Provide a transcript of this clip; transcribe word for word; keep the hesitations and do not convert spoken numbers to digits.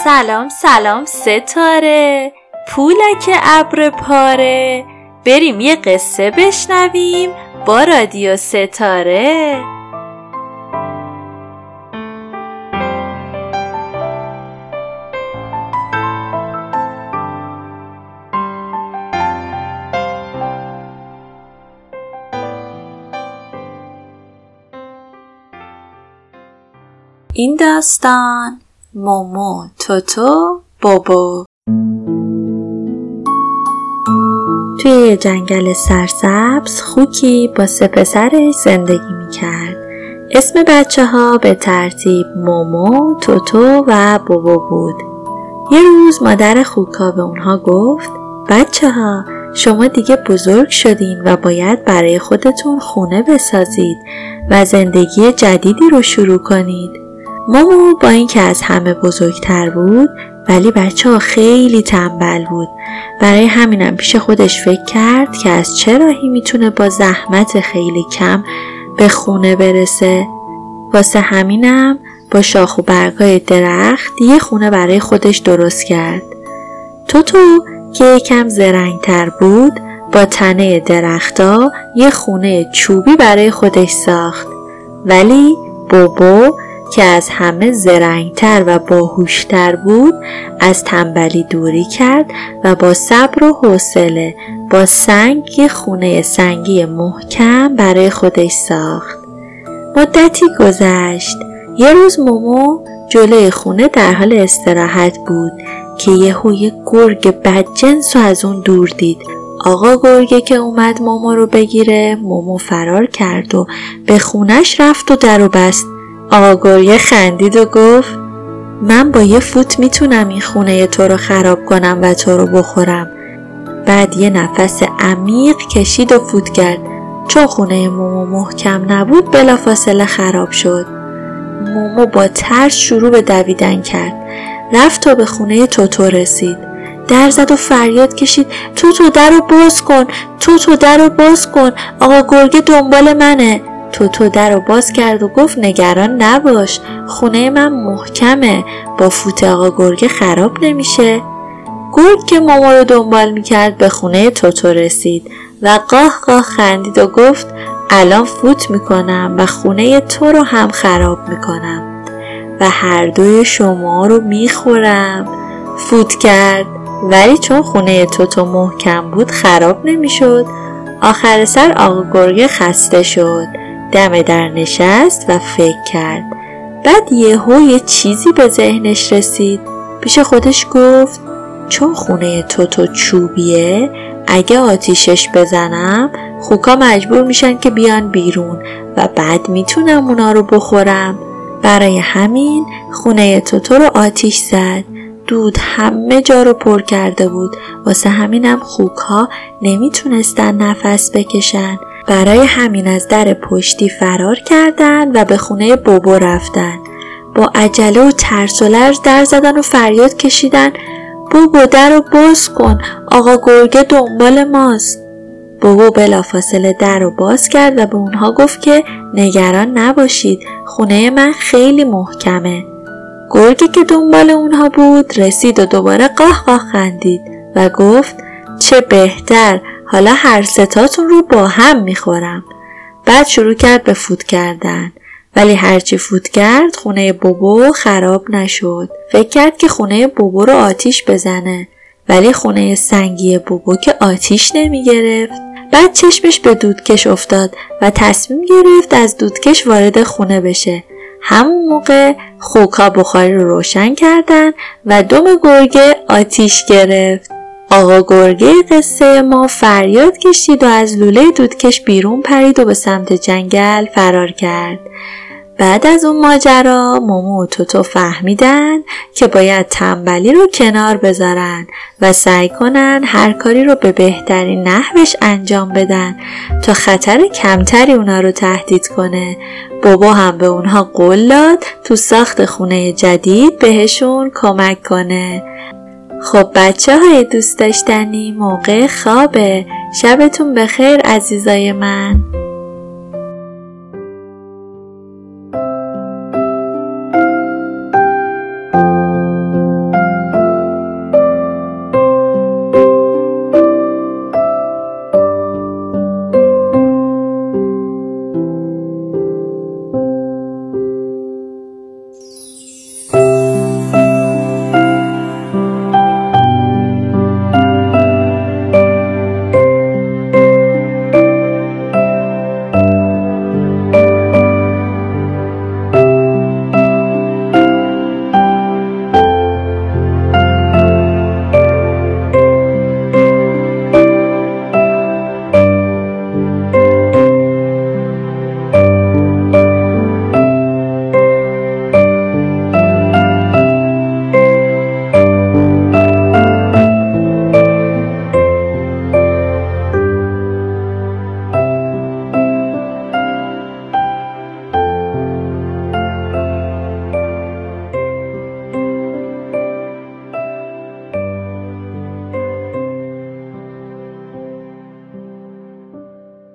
سلام سلام ستاره، پولک ابر پاره، بریم یه قصه بشنویم با رادیو ستاره. این داستان مومو، توتو، بوبو. توی یه جنگل سرسبز خوکی با سه پسرش زندگی میکرد. اسم بچه ها به ترتیب مومو، توتو و بوبو بود. یه روز مادر خوکا به اونها گفت بچه ها، شما دیگه بزرگ شدین و باید برای خودتون خونه بسازید و زندگی جدیدی رو شروع کنید. مومو با اینکه از همه بزرگتر بود ولی بچه ها خیلی تنبل بود. برای همینم پیش خودش فکر کرد که از چه راهی میتونه با زحمت خیلی کم به خونه برسه. واسه همینم با شاخ و برگای درخت یه خونه برای خودش درست کرد. توتو که یکم زرنگتر بود با تنه درختا یه خونه چوبی برای خودش ساخت. ولی بوبو که از همه زرنگتر و باهوشتر بود از تنبلی دوری کرد و با صبر و حوصله با سنگ یه خونه سنگی محکم برای خودش ساخت. مدتی گذشت. یه روز مومو جلوی خونه در حال استراحت بود که یهو یه گرگ بدجنس رو از اون دور دید. آقا گرگه که اومد مومو رو بگیره، مومو فرار کرد و به خونش رفت و در و بست. آقا گرگه خندید و گفت من با یه فوت میتونم این خونه تو رو خراب کنم و تو رو بخورم. بعد یه نفس عمیق کشید و فوت کرد. چون خونه مومو محکم نبود بلافاصله خراب شد. مومو با ترس شروع به دویدن کرد. رفت تا به خونه توتو رسید. در زد و فریاد کشید توتو در رو باز کن، توتو در رو باز کن، آقا گرگه دنبال منه. توتو در رو باز کرد و گفت نگران نباش، خونه من محکمه، با فوت آقا گرگه خراب نمیشه. گرگ که مومو رو دنبال میکرد به خونه توتو رسید و قاه قاه خندید و گفت الان فوت میکنم و خونه تو رو هم خراب میکنم و هر دوی شما رو میخورم. فوت کرد ولی چون خونه توتو محکم بود خراب نمیشد. آخر سر آقا گرگه خسته شد، دم در نشست و فکر کرد. بعد یهو یه چیزی به ذهنش رسید. پیش خودش گفت چون خونه توتو چوبیه اگه آتیشش بزنم خوکا مجبور میشن که بیان بیرون و بعد میتونم اونا رو بخورم. برای همین خونه توتو رو آتیش زد. دود همه جا رو پر کرده بود. واسه همینم خوکا نمیتونستن نفس بکشن. برای همین از در پشتی فرار کردن و به خونه بوبو رفتن. با عجله و ترس و لرز در زدن و فریاد کشیدن بوبو در رو باز کن، آقا گرگه دنبال ماست. بوبو بلافاصله در رو باز کرد و به اونها گفت که نگران نباشید، خونه من خیلی محکمه. گرگه که دنبال اونها بود رسید و دوباره قاه قاه خندید و گفت چه بهتر، حالا هر ستاتون رو با هم میخورم. بعد شروع کرد به فوت کردن. ولی هرچی فوت کرد خونه بوبو خراب نشد. فکر کرد که خونه بوبو رو آتیش بزنه ولی خونه سنگی بوبو که آتیش نمی گرفت. بعد چشمش به دودکش افتاد و تصمیم گرفت از دودکش وارد خونه بشه. همون موقع خوکا بخاری رو روشن کردن و دم گرگه آتیش گرفت. آقا گرگه قصه ما فریاد کشید و از لوله دودکش بیرون پرید و به سمت جنگل فرار کرد. بعد از اون ماجرا مومو و توتو فهمیدن که باید تنبلی رو کنار بذارن و سعی کنن هر کاری رو به بهترین نحوش انجام بدن تا خطر کمتری اونا رو تهدید کنه. بابا هم به اونها قول داد تو ساخت خونه جدید بهشون کمک کنه. خب بچه های دوست داشتنی، موقع خوابه. شبتون بخیر عزیزای من.